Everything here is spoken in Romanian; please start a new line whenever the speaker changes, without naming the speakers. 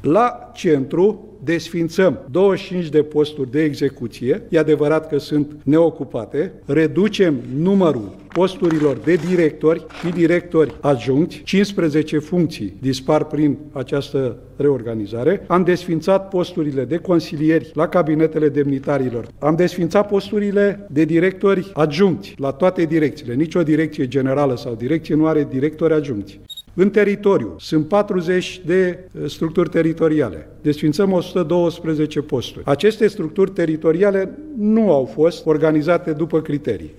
La centru desfințăm 25 de posturi de execuție, e adevărat că sunt neocupate, reducem numărul posturilor de directori și directori adjuncți, 15 funcții dispar prin această reorganizare, am desfințat posturile de consilieri la cabinetele demnitarilor, am desfințat posturile de directori adjuncți la toate direcțiile, nicio direcție generală sau direcție nu are directori adjuncți. În teritoriu sunt 40 de structuri teritoriale. Desfințăm 112 posturi. Aceste structuri teritoriale nu au fost organizate după criterii.